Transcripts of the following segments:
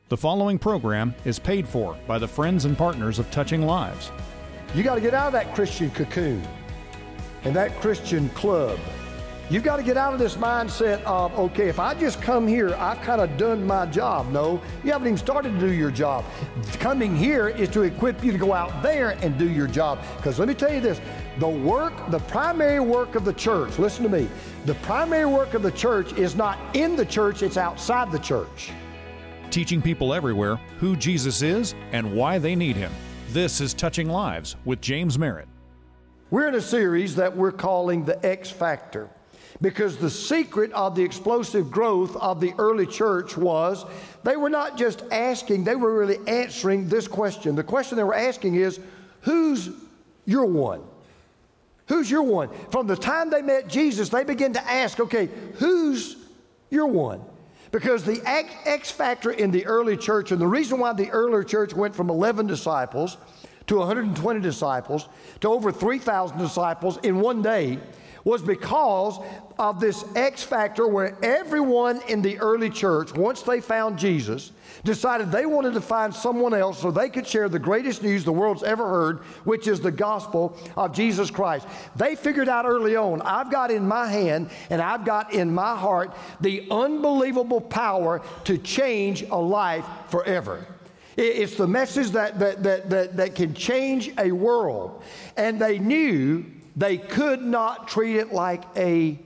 The following program is paid for by the friends and partners of Touching Lives. You got to get out of that Christian cocoon and that Christian club. You've got to get out of this mindset of, okay, if I just come here, I've kind of done my job. No, you haven't even started to do your job. Coming here is to equip you to go out there and do your job. Because let me tell you this, the primary work of the church, listen to me, the primary work of the church is not in the church, it's outside the church. Teaching people everywhere who Jesus is and why they need Him. This is Touching Lives with James Merritt. We're in a series that we're calling The X Factor, because the secret of the explosive growth of the early church was they were not just asking, they were really answering this question. The question they were asking is, who's your one? Who's your one? From the time they met Jesus, they began to ask, okay, who's your one? Because the X factor in the early church, and the reason why the early church went from 11 disciples to 120 disciples to over 3,000 disciples in one day, was because of this X factor where everyone in the early church, once they found Jesus, decided they wanted to find someone else so they could share the greatest news the world's ever heard, which is the gospel of Jesus Christ. They figured out early on, I've got in my hand and I've got in my heart the unbelievable power to change a life forever. It's the message that can change a world. And they knew they could not treat it like a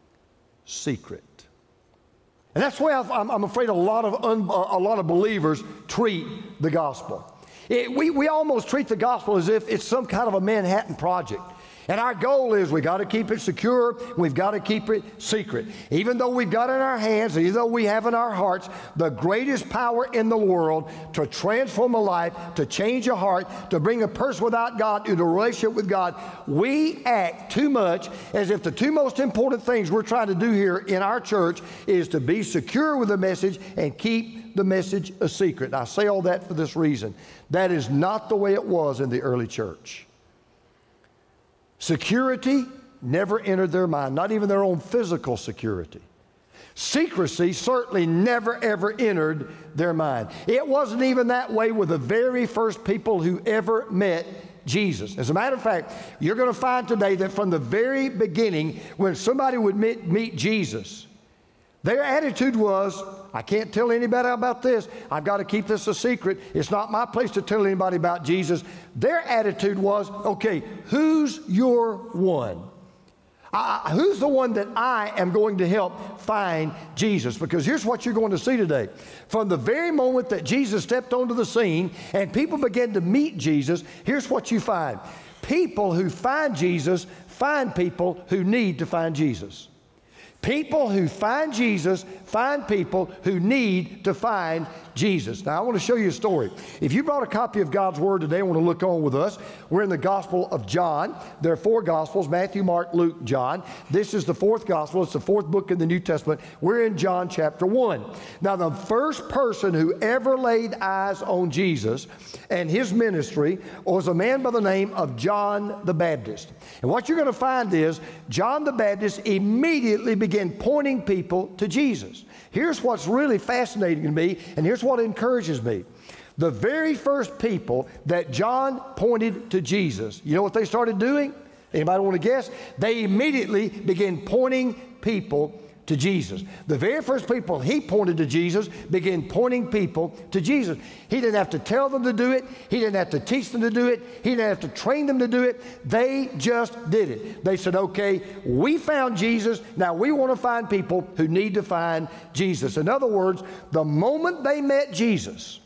secret. And that's why I'm afraid a lot of believers treat the gospel. We almost treat the gospel as if it's some kind of a Manhattan Project. And our goal is we got to keep it secure, we've got to keep it secret. Even though we've got in our hands, even though we have in our hearts the greatest power in the world to transform a life, to change a heart, to bring a person without God into a relationship with God, we act too much as if the two most important things we're trying to do here in our church is to be secure with the message and keep the message a secret. I say all that for this reason. That is not the way it was in the early church. Security never entered their mind, not even their own physical security. Secrecy certainly never ever entered their mind. It wasn't even that way with the very first people who ever met Jesus. As a matter of fact, you're going to find today that from the very beginning, when somebody would meet Jesus, their attitude was, I can't tell anybody about this. I've got to keep this a secret. It's not my place to tell anybody about Jesus. Their attitude was, okay, who's your one? Who's the one that I am going to help find Jesus? Because here's what you're going to see today. From the very moment that Jesus stepped onto the scene and people began to meet Jesus, here's what you find. People who find Jesus find people who need to find Jesus. People who find Jesus find people who need to find Jesus. Now, I want to show you a story. If you brought a copy of God's Word today, I want to look on with us. We're in the Gospel of John. There are four Gospels, Matthew, Mark, Luke, John. This is the fourth Gospel. It's the fourth book in the New Testament. We're in John chapter 1. Now, the first person who ever laid eyes on Jesus and his ministry was a man by the name of John the Baptist. And what you're going to find is John the Baptist immediately began pointing people to Jesus. Here's what's really fascinating to me, and here's what encourages me. The very first people that John pointed to Jesus, you know what they started doing? Anybody want to guess? They immediately began pointing people to Jesus. The very first people he pointed to Jesus began pointing people to Jesus. He didn't have to tell them to do it. He didn't have to teach them to do it. He didn't have to train them to do it. They just did it. They said, okay, we found Jesus. Now we want to find people who need to find Jesus. In other words, the moment they met Jesus,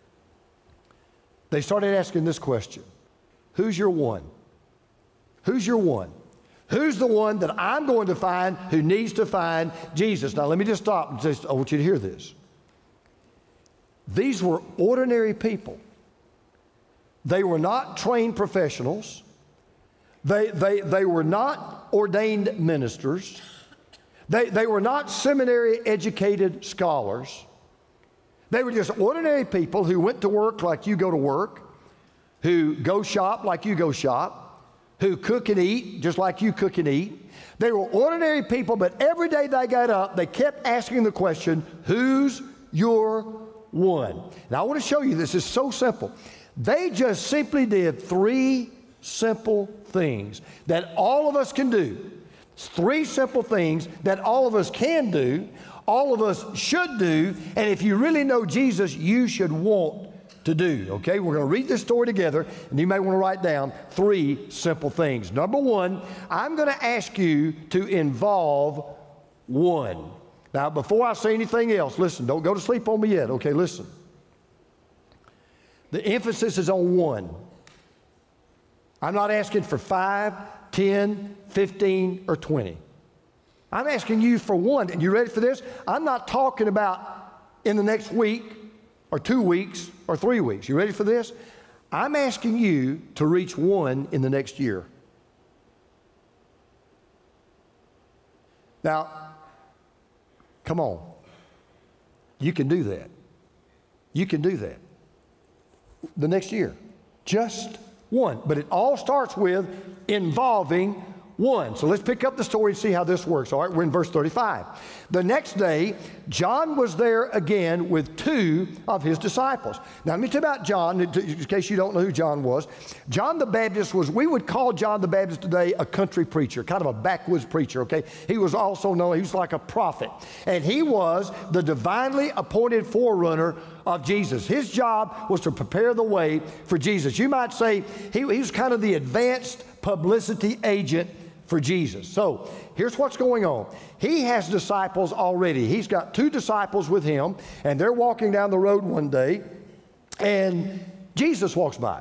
they started asking this question. Who's your one? Who's your one? Who's the one that I'm going to find who needs to find Jesus? Now, let me just stop and just, I want you to hear this. These were ordinary people. They were not trained professionals. They were not ordained ministers. They were not seminary-educated scholars. They were just ordinary people who went to work like you go to work, who go shop like you go shop, who cook and eat just like you cook and eat. They were ordinary people, but every day they got up, they kept asking the question, who's your one. Now, I want to show you this. It's so simple. They just simply did 3 simple things that all of us can do. 3 simple things that all of us can do, all of us should do, and if you really know Jesus, you should want to do. Okay, we're going to read this story together, and you may want to write down 3 simple things. Number 1, I'm going to ask you to involve one. Now, before I say anything else, listen, don't go to sleep on me yet. Okay, listen. The emphasis is on one. I'm not asking for 5, 10, 15, or 20. I'm asking you for one. And you ready for this? I'm not talking about in the next week or 2 weeks or 3 weeks. You ready for this? I'm asking you to reach one in the next year. Now, come on. You can do that. You can do that. The next year. Just one. But it all starts with involving one. So let's pick up the story and see how this works. All right, we're in verse 35. The next day, John was there again with 2 of his disciples. Now, let me tell you about John, in case you don't know who John was. John the Baptist was, we would call John the Baptist today a country preacher, kind of a backwoods preacher, okay? He was also known, he was like a prophet. And he was the divinely appointed forerunner of Jesus. His job was to prepare the way for Jesus. You might say he was kind of the advanced publicity agent for Jesus. So here's what's going on. He has disciples already. He's got 2 disciples with him, and they're walking down the road one day, and Jesus walks by.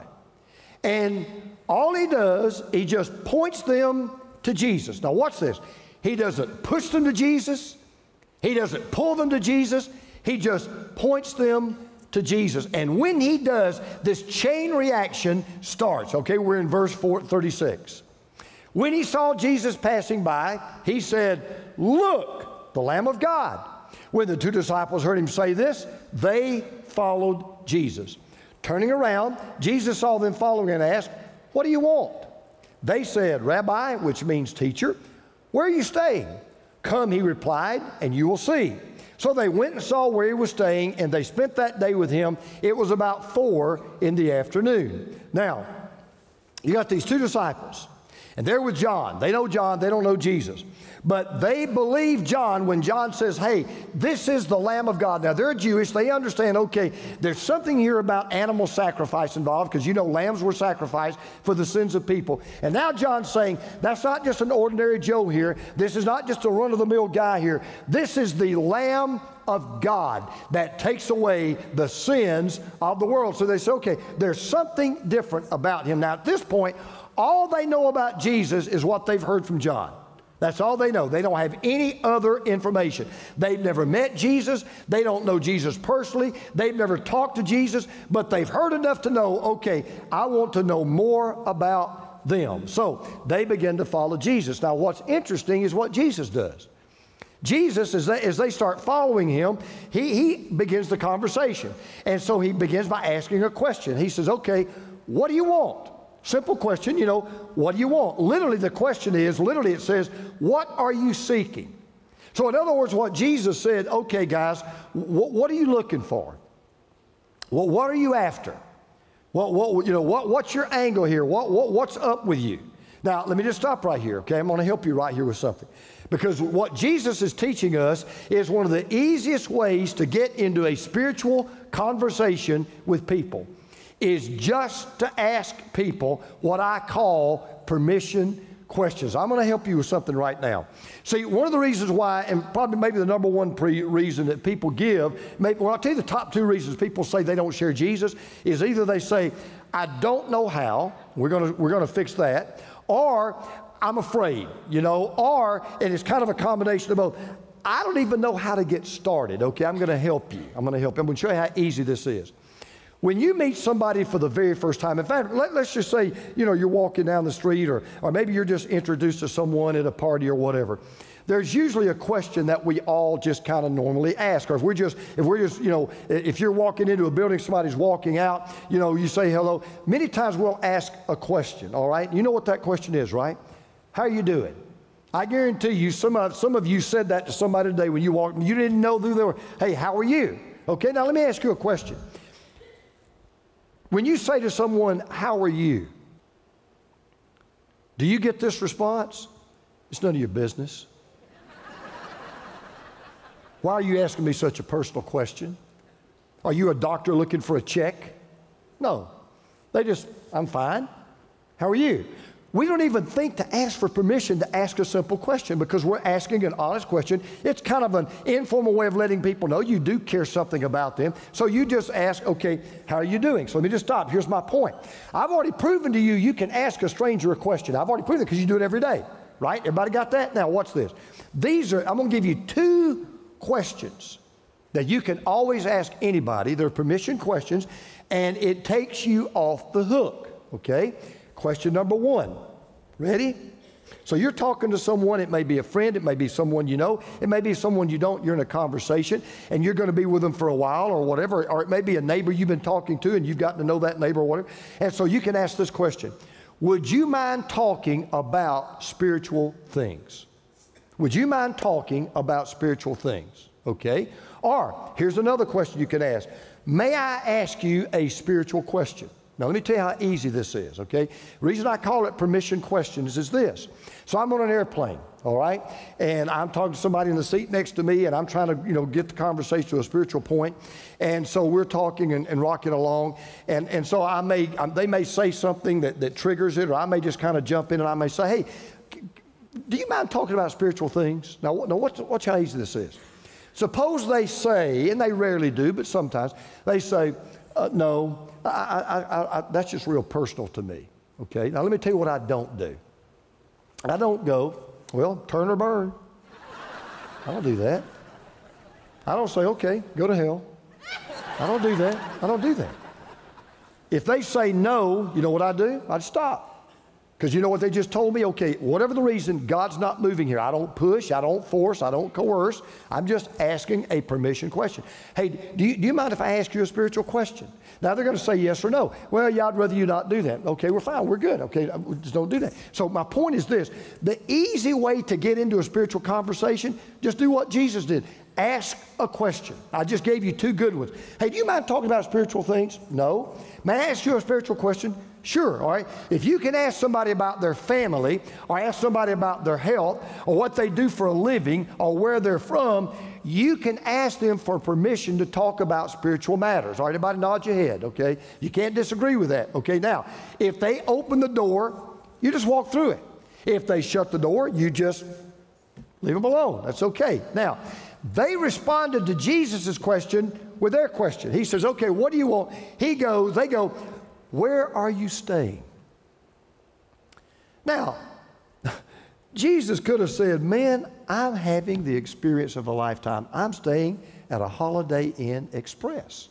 And all he does, he just points them to Jesus. Now watch this. He doesn't push them to Jesus. He doesn't pull them to Jesus. He just points them to Jesus. And when he does, this chain reaction starts. Okay, we're in verse 36. When he saw Jesus passing by, he said, "Look, the Lamb of God." When the 2 disciples heard him say this, they followed Jesus. Turning around, Jesus saw them following and asked, "What do you want?" They said, "Rabbi," which means teacher, "where are you staying?" "Come," he replied, "and you will see." So they went and saw where he was staying, and they spent that day with him. It was about 4 in the afternoon. Now, you got these 2 disciples. And they're with John. They know John. They don't know Jesus. But they believe John when John says, hey, this is the Lamb of God. Now, they're Jewish. They understand, okay, there's something here about animal sacrifice involved because, you know, lambs were sacrificed for the sins of people. And now John's saying, that's not just an ordinary Joe here. This is not just a run-of-the-mill guy here. This is the Lamb of God that takes away the sins of the world. So they say, okay, there's something different about him. Now, at this point, all they know about Jesus is what they've heard from John. That's all they know. They don't have any other information. They've never met Jesus. They don't know Jesus personally. They've never talked to Jesus, but they've heard enough to know, okay, I want to know more about them. So they begin to follow Jesus. Now, what's interesting is what Jesus does. Jesus, as they start following him, he begins the conversation. And so he begins by asking a question. He says, okay, what do you want? Simple question, you know, what do you want? Literally, the question is, it says, what are you seeking? So in other words, what Jesus said, okay, guys, what are you looking for? What are you after? What's your angle here? What's up with you? Now, let me just stop right here, okay? I'm going to help you right here with something. Because what Jesus is teaching us is one of the easiest ways to get into a spiritual conversation with people is just to ask people what I call permission questions. I'm going to help you with something right now. See, one of the reasons why, and probably maybe the number one reason that people give, I'll tell you the top 2 reasons people say they don't share Jesus is either they say, I don't know how, we're going to fix that, or I'm afraid, you know, or, and it's kind of a combination of both, I don't even know how to get started. Okay, I'm going to help you. I'm going to show you how easy this is. When you meet somebody for the very first time, in fact, let's just say, you know, you're walking down the street or maybe you're just introduced to someone at a party or whatever. There's usually a question that we all just kind of normally ask. Or if we're just, you know, if you're walking into a building, somebody's walking out, you know, you say hello. Many times we'll ask a question, all right? You know what that question is, right? How are you doing? I guarantee you some of you said that to somebody today when you walked in. You didn't know who they were. Hey, how are you? Okay, now let me ask you a question. When you say to someone, how are you? Do you get this response? It's none of your business. Why are you asking me such a personal question? Are you a doctor looking for a check? No. They just, I'm fine. How are you? We don't even think to ask for permission to ask a simple question because we're asking an honest question. It's kind of an informal way of letting people know you do care something about them. So you just ask, okay, how are you doing? So let me just stop. Here's my point. I've already proven to you you can ask a stranger a question. I've already proven it because you do it every day, right? Everybody got that? Now watch this. I'm going to give you 2 questions that you can always ask anybody. They're permission questions, and it takes you off the hook, okay? Question number 1. Ready? So you're talking to someone. It may be a friend. It may be someone you know. It may be someone you don't. You're in a conversation, and you're going to be with them for a while or whatever. Or it may be a neighbor you've been talking to, and you've gotten to know that neighbor or whatever. And so you can ask this question. Would you mind talking about spiritual things? Would you mind talking about spiritual things? Okay? Or here's another question you can ask. May I ask you a spiritual question? Now, let me tell you how easy this is, okay? The reason I call it permission questions is this. So I'm on an airplane, all right? And I'm talking to somebody in the seat next to me, and I'm trying to, get the conversation to a spiritual point. And so we're talking and rocking along. And so they may say something that triggers it, or I may just kind of jump in and I may say, hey, do you mind talking about spiritual things? Now watch how easy this is. Suppose they say, and they rarely do, but sometimes, they say, no, that's just real personal to me, okay? Now, let me tell you what I don't do. I don't go, well, turn or burn. I don't do that. I don't say, okay, go to hell. I don't do that. I don't do that. If they say no, you know what I do? I stop. Because you know what they just told me? Okay, whatever the reason, God's not moving here. I don't push, I don't force, I don't coerce. I'm just asking a permission question. Hey, do you mind if I ask you a spiritual question? Now they're going to say yes or no. Well, yeah, I'd rather you not do that. Okay, we're fine, we're good. Okay, just don't do that. So my point is this. The easy way to get into a spiritual conversation, just do what Jesus did. Ask a question. I just gave you 2 good ones. Hey, do you mind talking about spiritual things? No. May I ask you a spiritual question? Sure, all right? If you can ask somebody about their family, or ask somebody about their health, or what they do for a living, or where they're from, you can ask them for permission to talk about spiritual matters. All right, everybody nod your head, okay? You can't disagree with that, okay? Now, if they open the door, you just walk through it. If they shut the door, you just leave them alone. That's okay. Now, they responded to Jesus' question with their question. He says, okay, what do you want? They go, where are you staying? Now, Jesus could have said, man, I'm having the experience of a lifetime. I'm staying at a Holiday Inn Express.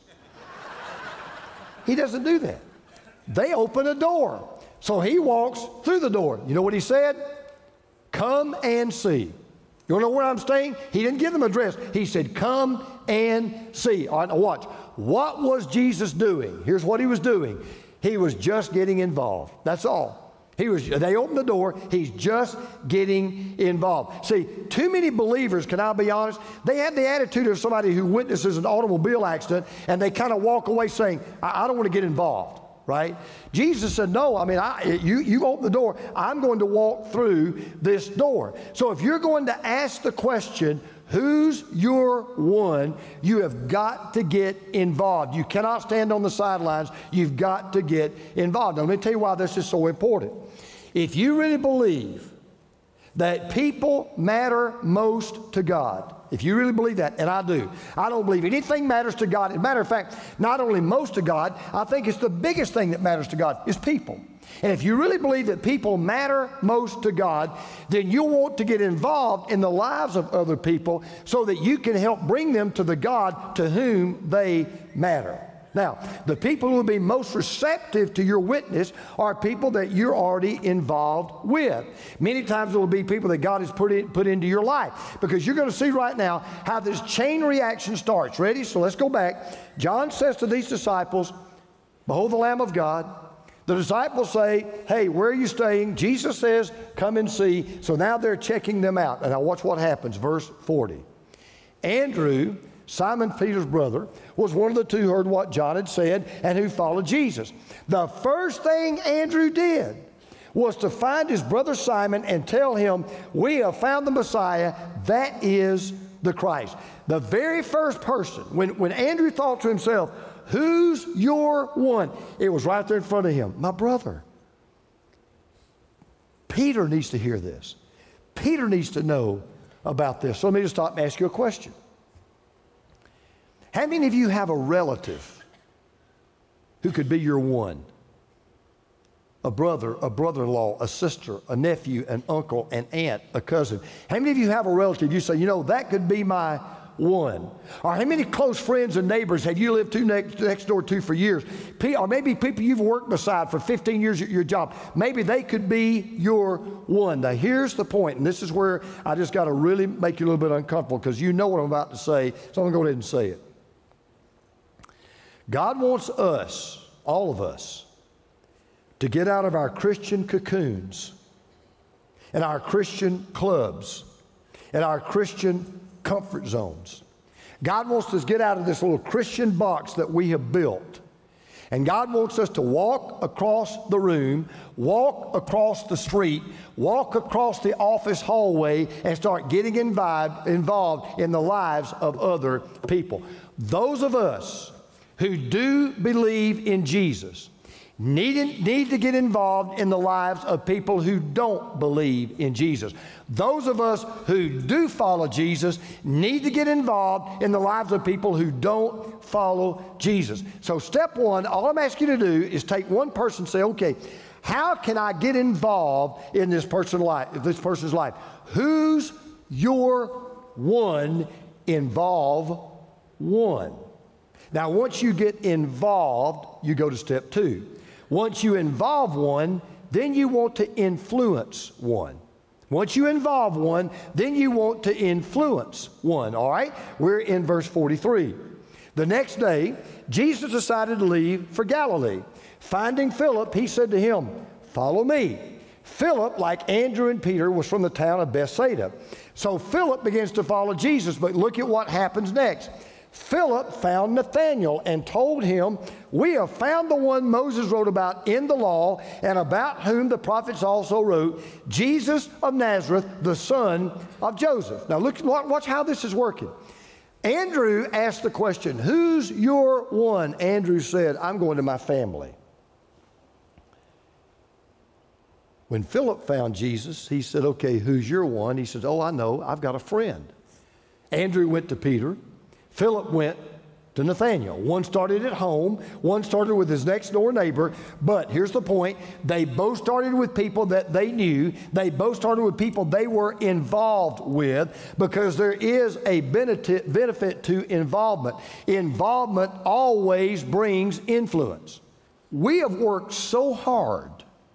He doesn't do that. They open a door. So he walks through the door. You know what he said? Come and see. You want to know where I'm staying? He didn't give them an address. He said, come and see. All right, now watch. What was Jesus doing? Here's what he was doing. He was just getting involved. That's all. They opened the door. He's just getting involved. See, too many believers, can I be honest? They have the attitude of somebody who witnesses an automobile accident, and they kind of walk away saying, I don't want to get involved. Right? Jesus said, no, you open the door. I'm going to walk through this door. So if you're going to ask the question, who's your one, you have got to get involved. You cannot stand on the sidelines. You've got to get involved. Now, let me tell you why this is so important. If you really believe that people matter most to God, if you really believe that, and I do, I don't believe anything matters to God. As a matter of fact, not only most to God, I think it's the biggest thing that matters to God is people. And if you really believe that people matter most to God, then you'll want to get involved in the lives of other people so that you can help bring them to the God to whom they matter. Now, the people who will be most receptive to your witness are people that you're already involved with. Many times it will be people that God has put into your life, because you're going to see right now how this chain reaction starts. Ready? So let's go back. John says to these disciples, behold the Lamb of God. The disciples say, hey, where are you staying? Jesus says, come and see. So now they're checking them out. And now watch what happens. Verse 40. Andrew Simon Peter's brother, was one of the two who heard what John had said and who followed Jesus. The first thing Andrew did was to find his brother Simon and tell him, we have found the Messiah, that is the Christ. The very first person, when Andrew thought to himself, who's your one? It was right there in front of him, my brother. Peter needs to hear this. Peter needs to know about this. So let me just stop and ask you a question. How many of you have a relative who could be your one? A brother, a brother-in-law, a sister, a nephew, an uncle, an aunt, a cousin. How many of you have a relative you say, you know, that could be my one? Or how many close friends and neighbors have you lived next door to for years? Or maybe people you've worked beside for 15 years at your job. Maybe they could be your one. Now here's the point, and this is where I just got to really make you a little bit uncomfortable because you know what I'm about to say, so I'm going to go ahead and say it. God wants us, all of us, to get out of our Christian cocoons and our Christian clubs and our Christian comfort zones. God wants us to get out of this little Christian box that we have built. And God wants us to walk across the room, walk across the street, walk across the office hallway and start getting involved in the lives of other people. Those of us who do believe in Jesus need to get involved in the lives of people who don't believe in Jesus. Those of us who do follow Jesus need to get involved in the lives of people who don't follow Jesus. So step one, all I'm asking you to do is take one person and say, okay, how can I get involved in this person's life? Who's your one? Involve one. Now, once you get involved, you go to step two. Once you involve one, then you want to influence one. Once you involve one, then you want to influence one, all right? We're in verse 43. The next day, Jesus decided to leave for Galilee. Finding Philip, he said to him, follow me. Philip, like Andrew and Peter, was from the town of Bethsaida. So Philip begins to follow Jesus, but look at what happens next. Philip found Nathanael and told him, we have found the one Moses wrote about in the law and about whom the prophets also wrote, Jesus of Nazareth, the son of Joseph. Now look, watch how this is working. Andrew asked the question, who's your one? Andrew said, I'm going to my family. When Philip found Jesus, he said, okay, who's your one? He said, oh, I know, I've got a friend. Andrew went to Peter. Philip went to Nathanael. One started at home, one started with his next door neighbor, but here's the point, they both started with people that they knew, they both started with people they were involved with, because there is a benefit to involvement. Involvement always brings influence. We have worked so hard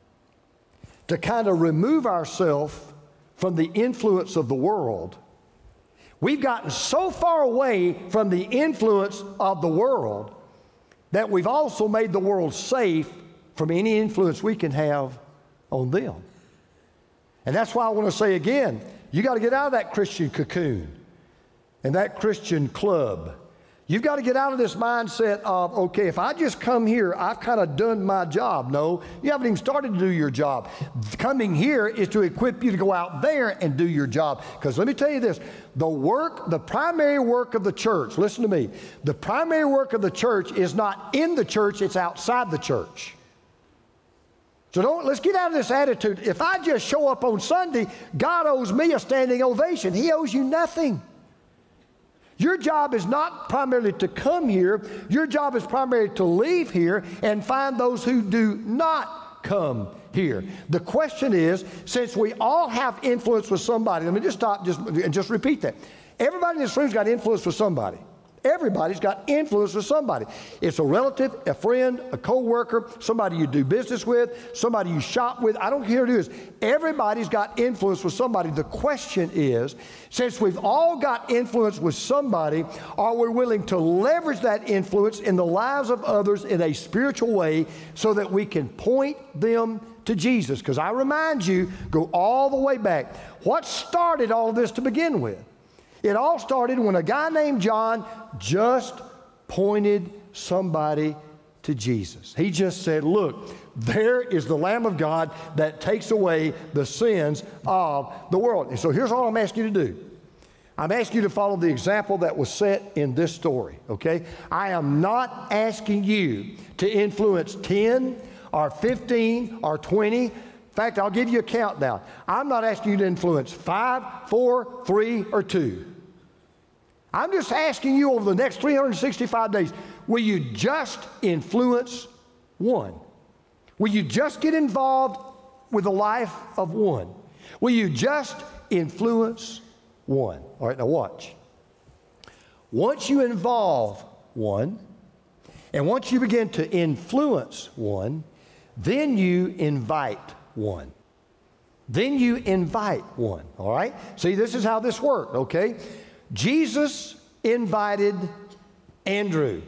to kind of remove ourselves from the influence of the world. We've gotten so far away from the influence of the world that we've also made the world safe from any influence we can have on them. And that's why I want to say again, you got to get out of that Christian cocoon and that Christian club. You've got to get out of this mindset of, okay, if I just come here, I've kind of done my job. No, you haven't even started to do your job. Coming here is to equip you to go out there and do your job. Because let me tell you this, the primary work of the church, listen to me, the primary work of the church is not in the church, it's outside the church. So let's get out of this attitude. If I just show up on Sunday, God owes me a standing ovation. He owes you nothing. Your job is not primarily to come here. Your job is primarily to leave here and find those who do not come here. The question is, since we all have influence with somebody, let me just stop and just repeat that. Everybody in this room's got influence with somebody. Everybody's got influence with somebody. It's a relative, a friend, a co-worker, somebody you do business with, somebody you shop with. I don't care who it is. Everybody's got influence with somebody. The question is, since we've all got influence with somebody, are we willing to leverage that influence in the lives of others in a spiritual way so that we can point them to Jesus? Because I remind you, go all the way back. What started all of this to begin with? It all started when a guy named John just pointed somebody to Jesus. He just said, look, there is the Lamb of God that takes away the sins of the world. And so here's all I'm asking you to do. I'm asking you to follow the example that was set in this story, okay? I am not asking you to influence 10 or 15 or 20. In fact, I'll give you a countdown. I'm not asking you to influence 5, 4, 3, or 2. I'm just asking you over the next 365 days, will you just influence one? Will you just get involved with the life of one? Will you just influence one? All right, now watch. Once you involve one, and once you begin to influence one, then you invite one. Then you invite one, all right? See, this is how this worked, okay? Jesus invited Andrew.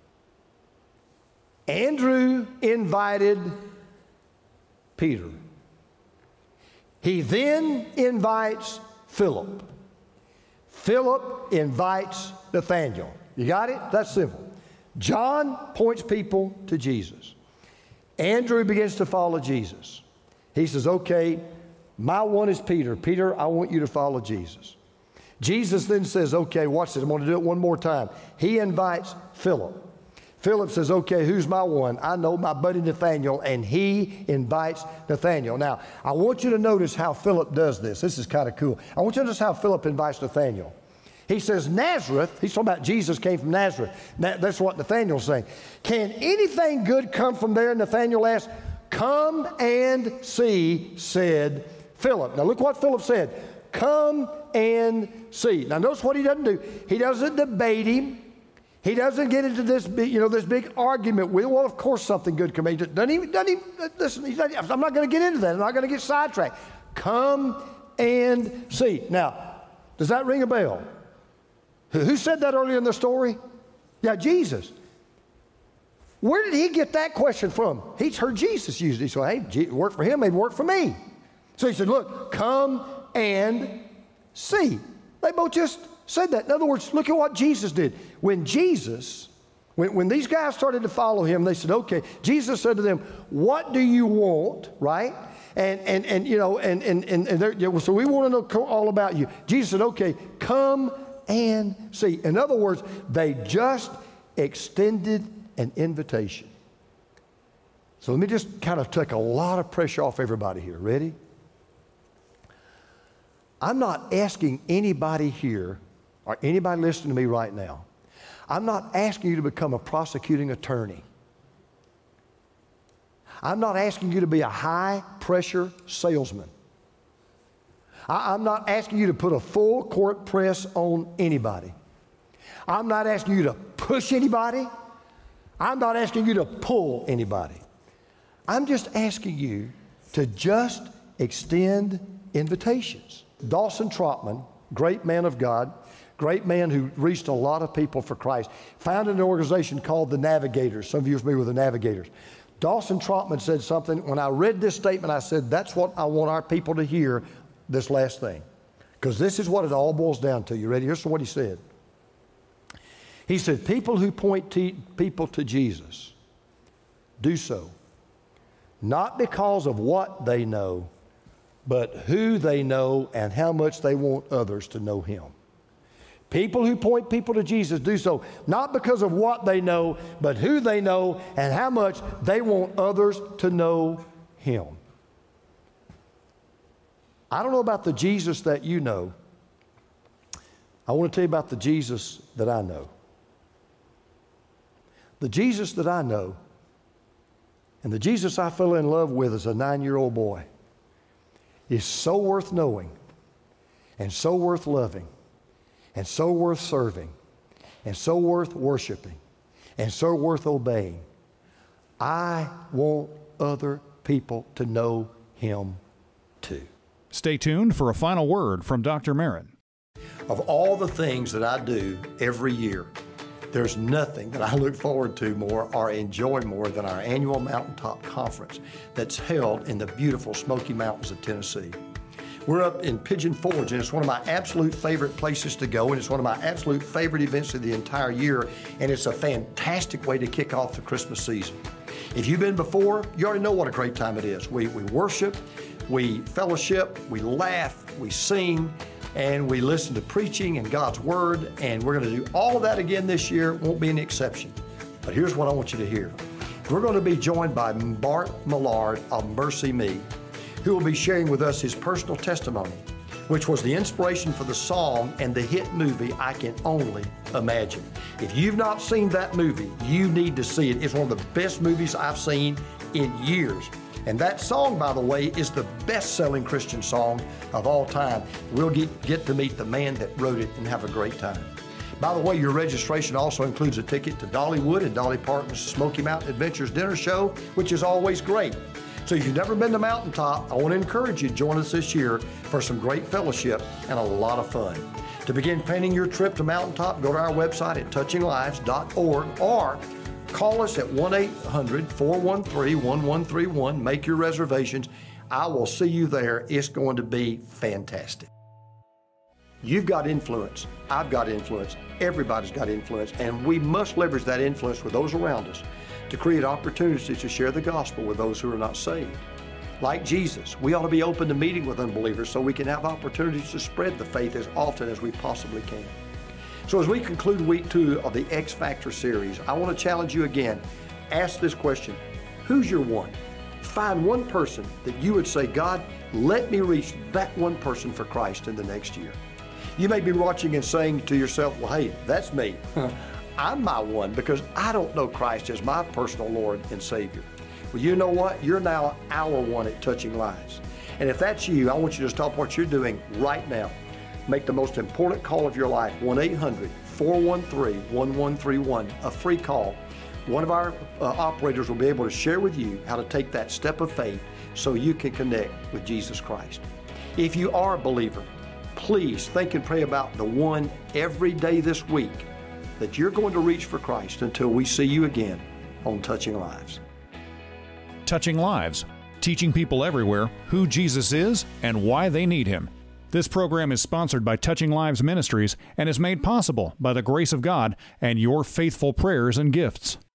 Andrew invited Peter. He then invites Philip. Philip invites Nathanael. You got it? That's simple. John points people to Jesus. Andrew begins to follow Jesus. He says, okay, my one is Peter. Peter, I want you to follow Jesus. Jesus then says, okay, watch this. I'm going to do it one more time. He invites Philip. Philip says, okay, who's my one? I know my buddy Nathanael, and he invites Nathanael. Now, I want you to notice how Philip does this. This is kind of cool. I want you to notice how Philip invites Nathanael. He says, Nazareth, he's talking about Jesus came from Nazareth. That's what Nathanael's saying. Can anything good come from there? Nathanael asked. Come and see, said Philip. Now look what Philip said. Come and see. Now notice what he doesn't do. He doesn't debate him. He doesn't get into this big, this big argument with, well, of course something good can be. Doesn't even listen, I'm not going to get into that. I'm not going to get sidetracked. Come and see. Now, does that ring a bell? Who said that earlier in the story? Yeah, Jesus. Where did he get that question from? He's heard Jesus use it. He said, hey, it worked for him, it worked for me. So he said, look, come and see. They both just said that. In other words, look at what Jesus did. When these guys started to follow him, they said, okay, Jesus said to them, what do you want, right? So we want to know all about you. Jesus said, okay, come and see. In other words, they just extended an invitation. So let me just kind of take a lot of pressure off everybody here. Ready? I'm not asking anybody here or anybody listening to me right now, I'm not asking you to become a prosecuting attorney. I'm not asking you to be a high-pressure salesman. I'm not asking you to put a full court press on anybody. I'm not asking you to push anybody. I'm not asking you to pull anybody. I'm just asking you to just extend invitations. Dawson Trotman, great man of God, great man who reached a lot of people for Christ, founded an organization called the Navigators. Some of you are familiar with the Navigators. Dawson Trotman said something. When I read this statement, I said, that's what I want our people to hear, this last thing. Because this is what it all boils down to. You ready? Here's what he said. He said, people who point people to Jesus do so not because of what they know, but who they know and how much they want others to know him. People who point people to Jesus do so not because of what they know, but who they know and how much they want others to know him. I don't know about the Jesus that you know. I want to tell you about the Jesus that I know. The Jesus that I know and the Jesus I fell in love with as a 9-year-old boy is so worth knowing and so worth loving and so worth serving and so worth worshiping and so worth obeying. I want other people to know him too. Stay tuned for a final word from Dr. Merritt. Of all the things that I do every year, there's nothing that I look forward to more or enjoy more than our annual Mountaintop Conference that's held in the beautiful Smoky Mountains of Tennessee. We're up in Pigeon Forge, and it's one of my absolute favorite places to go, and it's one of my absolute favorite events of the entire year, and it's a fantastic way to kick off the Christmas season. If you've been before, you already know what a great time it is. We worship, we fellowship, we laugh, we sing, and we listen to preaching and God's Word, and we're going to do all of that again this year. It won't be an exception. But here's what I want you to hear. We're going to be joined by Bart Millard of Mercy Me, who will be sharing with us his personal testimony, which was the inspiration for the song and the hit movie, I Can Only Imagine. If you've not seen that movie, you need to see it. It's one of the best movies I've seen in years. And that song, by the way, is the best-selling Christian song of all time. We'll get to meet the man that wrote it and have a great time. By the way, your registration also includes a ticket to Dollywood and Dolly Parton's Smoky Mountain Adventures dinner show, which is always great. So if you've never been to Mountaintop, I want to encourage you to join us this year for some great fellowship and a lot of fun. To begin planning your trip to Mountaintop, go to our website at touchinglives.org or call us at 1-800-413-1131. Make your reservations. I will see you there. It's going to be fantastic. You've got influence. I've got influence. Everybody's got influence. And we must leverage that influence with those around us to create opportunities to share the gospel with those who are not saved. Like Jesus, we ought to be open to meeting with unbelievers so we can have opportunities to spread the faith as often as we possibly can. So as we conclude week 2 of the X Factor series, I want to challenge you again. Ask this question: who's your one? Find one person that you would say, God, let me reach that one person for Christ in the next year. You may be watching and saying to yourself, well, hey, that's me. I'm my one because I don't know Christ as my personal Lord and Savior. Well, you know what? You're now our one at Touching Lives. And if that's you, I want you to stop what you're doing right now. Make the most important call of your life, 1-800-413-1131, a free call. One of our operators will be able to share with you how to take that step of faith so you can connect with Jesus Christ. If you are a believer, please think and pray about the one every day this week that you're going to reach for Christ until we see you again on Touching Lives. Touching Lives, teaching people everywhere who Jesus is and why they need Him. This program is sponsored by Touching Lives Ministries and is made possible by the grace of God and your faithful prayers and gifts.